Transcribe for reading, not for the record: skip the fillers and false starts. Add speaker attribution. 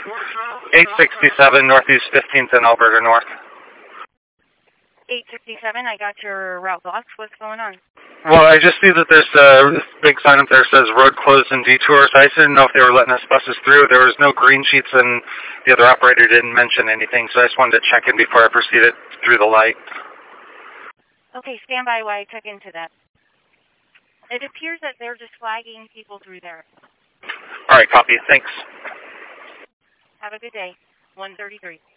Speaker 1: 867 Northeast 15th and Alberta North.
Speaker 2: 867, I got your route blocked. What's going on?
Speaker 1: Well, I just see that there's a big sign up there that says road closed and detours. I didn't know if they were letting us buses through. There was no green sheets and the other operator didn't mention anything, so I just wanted to check in before I proceeded through the light.
Speaker 2: Okay, stand by while I check into that. It appears that they're just flagging people through there.
Speaker 1: All right, copy. Thanks.
Speaker 2: Have a good day. 133.